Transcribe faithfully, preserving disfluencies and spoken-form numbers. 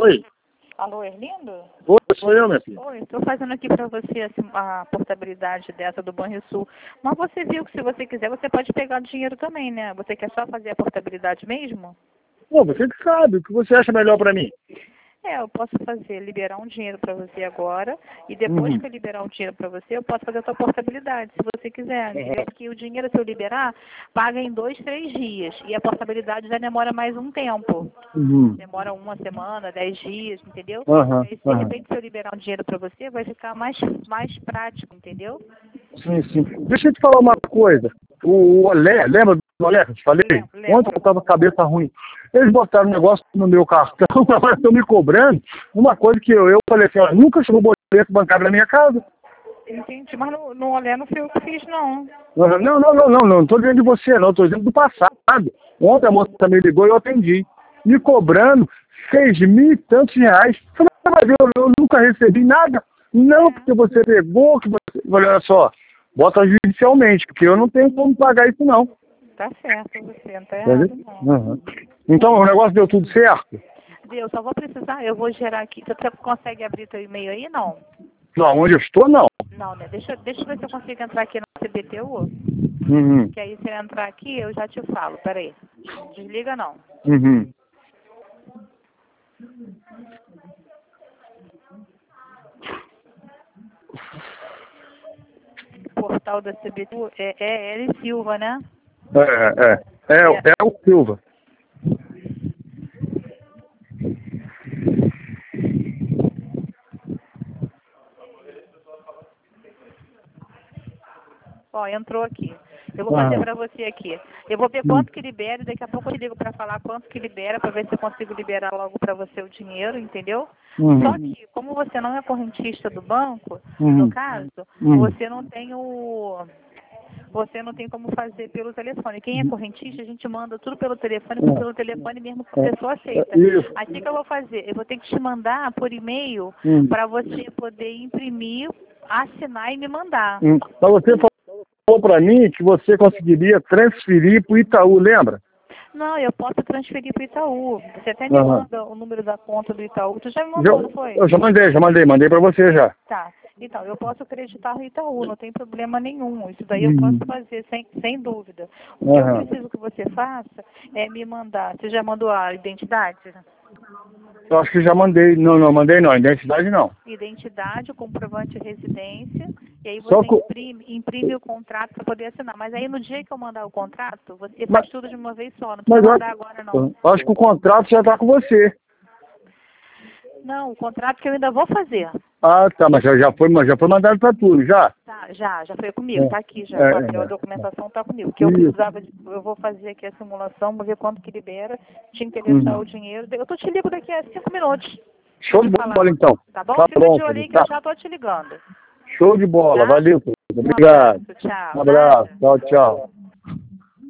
Oi. Alô, Erlindo? Oi, sou eu, minha filha. Oi, estou fazendo aqui para você assim, a portabilidade dessa do Banrisul. Mas você viu que se você quiser, você pode pegar o dinheiro também, né? Você quer só fazer a portabilidade mesmo? Pô, você que sabe. O que você acha melhor pra mim? É, eu posso fazer, liberar um dinheiro para você agora, e depois Uhum. que eu liberar um dinheiro para você, eu posso fazer a sua portabilidade, se você quiser, Uhum. entendeu? Porque o dinheiro, se eu liberar, paga em dois, três dias, e a portabilidade já demora mais um tempo. Uhum. Demora uma semana, dez dias, entendeu? Aham, Aí, de aham. repente, se eu liberar um dinheiro para você, vai ficar mais, mais prático, entendeu? Sim, sim. Deixa eu te falar uma coisa. O, o Olé, lembra do Olé que eu te falei? Lembro, lembro. Ontem eu tava com a cabeça ruim. Eles botaram um negócio no meu cartão, agora estão me cobrando uma coisa que eu, eu falei assim, ó, nunca chegou boleto bancário na minha casa. Entendi, mas no, no Olé não foi eu que fiz, não. Não, não, não, não, não, não estou dizendo de você, não, estou dizendo do passado. Ontem a moça me ligou e eu atendi. Me cobrando seis mil e tantos reais. Eu falei, mas eu, eu nunca recebi nada. Não, porque você pegou, que você. Olha só, bota judicialmente, porque eu não tenho como pagar isso, não. Tá certo, você não tá Tá errado, vendo? não. Uhum. Então o negócio deu tudo certo? Deus, só vou precisar, eu vou gerar aqui. Você consegue abrir teu e-mail aí, não? Não, onde eu estou, não. Não, né? Deixa, deixa eu ver se eu consigo entrar aqui no C B T U. Uhum. Que aí se eu entrar aqui, eu já te falo. Peraí. Desliga não. Uhum. O portal da C B T U é, é L Silva, né? É, é. É, é, é o Silva. Ó, entrou aqui. Eu vou fazer Ah. pra você aqui. Eu vou ver quanto que libera e daqui a pouco eu te ligo pra falar quanto que libera, pra ver se eu consigo liberar logo pra você o dinheiro, entendeu? Uhum. Só que, como você não é correntista do banco, Uhum. no caso, Uhum. você não tem o... Você não tem como fazer pelo telefone. Quem é correntista, a gente manda tudo pelo telefone, porque pelo telefone mesmo a pessoa aceita. Isso. Aí o que que eu vou fazer? Eu vou ter que te mandar por e-mail Hum. para você poder imprimir, assinar e me mandar. Hum. Então você falou para mim que você conseguiria transferir para o Itaú, lembra? Não, eu posso transferir para o Itaú. Você até me Aham. manda o número da conta do Itaú. Tu já me mandou, não foi? Eu já mandei, já mandei, mandei para você já. Tá. Então, eu posso acreditar no Itaú, não tem problema nenhum. Isso daí eu Uhum. posso fazer sem, sem dúvida. O que Aham. eu preciso que você faça é me mandar. Você já mandou a identidade? Eu acho que já mandei. Não, não, mandei não. Identidade não. Identidade, o comprovante de residência, e aí Só você co... imprime, imprime o contrato para poder assinar. Mas aí no dia que eu mandar o contrato, você Mas, faz tudo de uma vez só, não mas precisa eu mandar acho, agora não. eu acho que o contrato já está com você. Não, o contrato que eu ainda vou fazer. Ah, tá, mas já, já, foi, mas já foi mandado para tudo, já? Tá, já, já foi comigo, É. tá aqui já. É, O papel, a é, documentação tá comigo. Que eu Isso. precisava, de, eu vou fazer aqui a simulação, vou ver quanto que libera, te interessar Uhum. o dinheiro. Eu tô te ligo daqui a cinco minutos. Show de falar. bola, então. Tá bom? Tá Fica bom, de olho aí que tá. eu já tô te ligando. Show de bola. Tá? Valeu, Um obrigado. abraço, tchau. Um abraço. Nada. Tchau, tchau.